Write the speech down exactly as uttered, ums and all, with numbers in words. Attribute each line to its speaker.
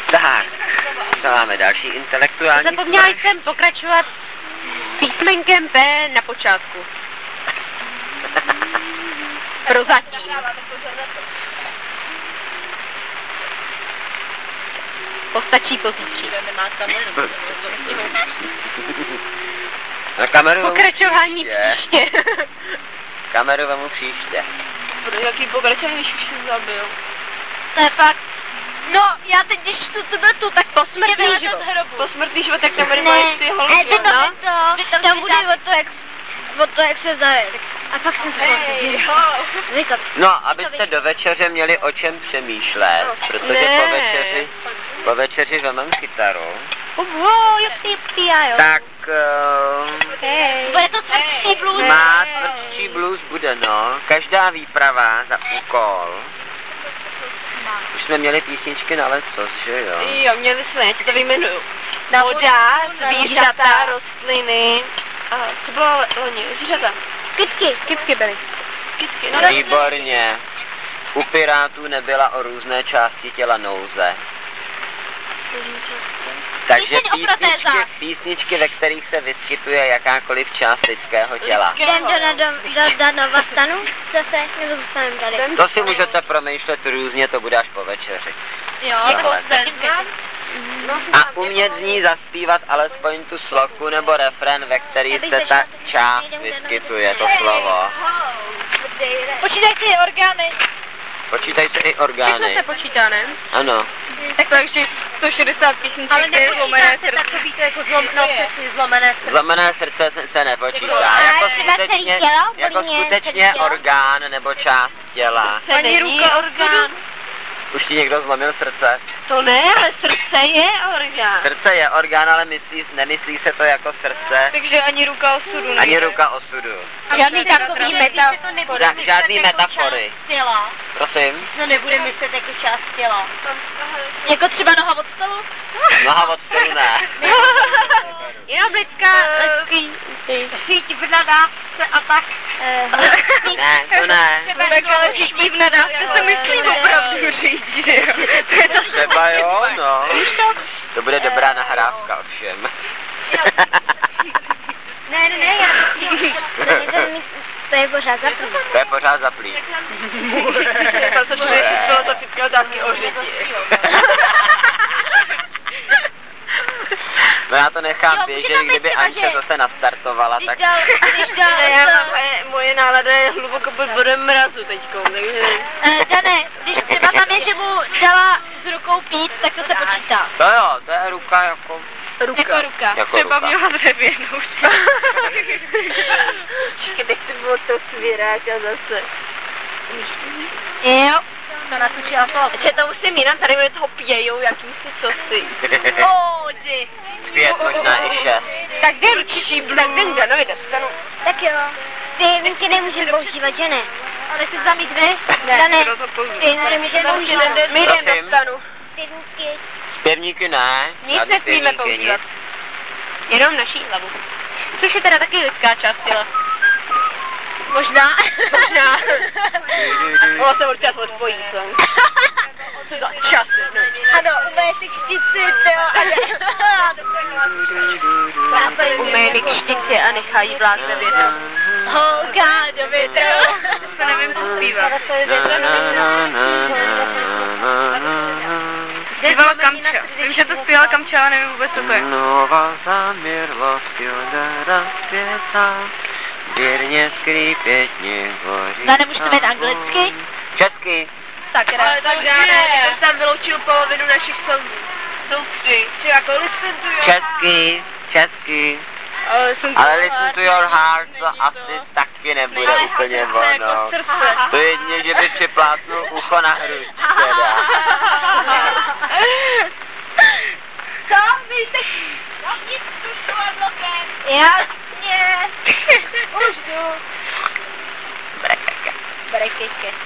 Speaker 1: Tak, co máme další intelektuální
Speaker 2: Zapomněla
Speaker 1: smrš?
Speaker 2: jsem pokračovat s písmenkem P na počátku. Prozatím. Postačí pozítří.
Speaker 3: Nemá kameru.
Speaker 1: Na kameru
Speaker 2: Pokračování
Speaker 1: příště.
Speaker 2: příště.
Speaker 1: Kameru vemu příště.
Speaker 3: Pro jaký pokračování, když už se zabil?
Speaker 2: To je fakt. No, já teď, když tu tu byl tu, tak posmrtný život.
Speaker 3: Posmrtný život, tak kamery
Speaker 2: Ne,
Speaker 3: mají ty holky,
Speaker 2: ale to, to,
Speaker 3: no?
Speaker 2: to, tam bude o to, jak, o to, jak se zavede. A pak jsem
Speaker 3: Hej,
Speaker 2: se
Speaker 3: ho.
Speaker 2: Vykat.
Speaker 1: No, abyste do večeře měli o čem přemýšlet, protože
Speaker 3: Ne.
Speaker 1: po večeři, po večeři vemem kytaru.
Speaker 2: Wow, jupty, jupty, já jo.
Speaker 1: Tak uh,
Speaker 2: Hej. Bude to smrtší blues.
Speaker 1: má smrtčí blues bude, no. Každá výprava za úkol. Už jsme měli písničky na lecos, že jo?
Speaker 3: Jo, měli jsme, já ti to vyjmenuju.
Speaker 2: Na
Speaker 3: Voda,
Speaker 2: vodu,
Speaker 3: zvířata,
Speaker 2: zvířata.
Speaker 3: rostliny. A co bylo loni? Zvířata.
Speaker 2: Kytky, kytky byly.
Speaker 3: Kytky, no.
Speaker 1: Výborně. U pirátů nebyla o různé části těla nouze. Takže
Speaker 2: Píseň o
Speaker 1: písničky,
Speaker 2: protézách.
Speaker 1: písničky, ve kterých se vyskytuje jakákoliv část lidského těla.
Speaker 2: Jdem do, do, do, do Novastanu zase, nebo zůstaneme tady?
Speaker 1: To si můžete promýšlet různě, to bude až po večeři.
Speaker 2: Jo,
Speaker 1: Tohle.
Speaker 2: seznam.
Speaker 1: A umět z ní zaspívat alespoň tu sloku nebo refrén, ve který se ta část vyskytuje, to slovo.
Speaker 2: Počítaj si orgány.
Speaker 1: Počítaj se i
Speaker 3: Všechno
Speaker 1: orgány.
Speaker 3: se počítá, ne?
Speaker 1: Ano.
Speaker 3: Tak takže sto šedesát písniček,
Speaker 2: Ale
Speaker 3: kde je zlomené
Speaker 2: nepočítá se
Speaker 3: srdce.
Speaker 2: takový to jako zlom, no přesně zlomené srdce.
Speaker 1: Zlomené srdce se, se nepočítá.
Speaker 2: A
Speaker 1: Jako
Speaker 2: třeba celý
Speaker 1: skutečně,
Speaker 2: tělo?
Speaker 1: jako
Speaker 2: Bolí mě
Speaker 1: skutečně
Speaker 2: celý tělo?
Speaker 1: orgán nebo část těla.
Speaker 3: Ani
Speaker 2: není
Speaker 3: ruka
Speaker 2: orgán.
Speaker 3: orgán.
Speaker 1: Už ti někdo zlomil srdce?
Speaker 3: To ne, ale srdce je orgán.
Speaker 1: Srdce je orgán, ale myslí, nemyslí se to jako srdce,
Speaker 3: Takže ani ruka osudu
Speaker 1: ani
Speaker 3: nejde.
Speaker 1: ruka osudu.
Speaker 2: Žádný takový meta.
Speaker 1: Ža- žádný metafory.
Speaker 2: Těla.
Speaker 1: Prosím?
Speaker 2: No nebude myslet jako část těla. Jako třeba noha od stolu?
Speaker 1: Noha od stolu ne.
Speaker 2: Jenom lidská, lidský, síť v nadávce a tak.
Speaker 1: Ne, to ne.
Speaker 3: Tak ale všichni v nadávce se myslí opravdu říct, že jo? To je to
Speaker 1: Třeba jo, no. To bude dobrá nahrávka ovšem.
Speaker 2: Ne, ne, ne, já to, to je pořád zaplý.
Speaker 1: To je pořád zaplý.
Speaker 3: To se člověk filozofické otázky o řiti.
Speaker 1: No já to nechám
Speaker 2: Jo,
Speaker 1: běžet,
Speaker 2: můžeme
Speaker 1: kdyby
Speaker 2: třeba,
Speaker 1: Anče
Speaker 2: že-
Speaker 1: zase nastartovala,
Speaker 2: Když
Speaker 1: tak...
Speaker 2: dal, když dal,
Speaker 3: Ne, já mám, moje, moje nálada je hluboko pod bodem mrazu teďko, takže...
Speaker 2: eh, Dane, když třeba tam je, že mu dala s rukou pít, tak to se počítá.
Speaker 1: To jo, to je ruka jako...
Speaker 3: Ruka.
Speaker 2: Jako ruka.
Speaker 1: Jako
Speaker 3: Třeba
Speaker 1: ruka.
Speaker 3: měla dřevěnou. Čekaj, tak to bylo to svěráka zase.
Speaker 2: Jo, to nás učila slova.
Speaker 3: Se to musím jinam, tady mě toho pijejou jakýsi cosi.
Speaker 2: Ody.
Speaker 1: Pět, možná i šest.
Speaker 3: Tak jdem, čičí, tak jdem Danovi dostanu.
Speaker 2: Tak jo, zpěvníky nemůžeme používat, že ne? Ale chcete tam jít vy?
Speaker 3: Ne,
Speaker 2: Dane,
Speaker 3: kdo to pozve?
Speaker 2: zpěvníky můžeme používat.
Speaker 3: My jdem
Speaker 1: Prosím?
Speaker 3: dostanu.
Speaker 2: Zpěvníky.
Speaker 1: Zpěvníky ne.
Speaker 3: Nic
Speaker 1: žádný
Speaker 3: nesmíme
Speaker 1: zpěvníky,
Speaker 3: používat.
Speaker 1: nic.
Speaker 3: Jenom naší hlavu.
Speaker 2: Což je teda taky lidská část těla. Možná.
Speaker 3: Možná. Ono se určitě odpojí, co? Co za časy, no.
Speaker 2: Ano, umej si kštici, jo.
Speaker 3: Umej mi kštici a nechají vlád ve větru.
Speaker 2: Holka do větru.
Speaker 3: To se nevím pospívat.
Speaker 1: Na, na, na, na, na, na, na.
Speaker 3: Zpívala Kamča. Vím, že to zpívala Kamča, ale nevím vůbec úplně.
Speaker 1: Znova zamírlo světa světa, věrně skřípětně hoří.
Speaker 2: No, nemůžete mít anglicky?
Speaker 1: Česky.
Speaker 2: Sakra.
Speaker 3: Ale tak ne, já už tam vyloučil polovinu našich songů. Jsou tři. Tři jako listen to your
Speaker 1: Česky, česky.
Speaker 3: Ale listen to
Speaker 1: Ale
Speaker 3: your
Speaker 1: listen
Speaker 3: heart.
Speaker 1: to your heart, to asi taky nebude
Speaker 3: Ale
Speaker 1: úplně
Speaker 3: srdce jako
Speaker 1: ono.
Speaker 3: srdce.
Speaker 1: To jedině, že by připlásnul ucho na hruď, teda.
Speaker 2: Co? Vy jste... Nic tu škole blokem. Jasně. Už jdu.
Speaker 1: Brekeke.
Speaker 2: Brekeke.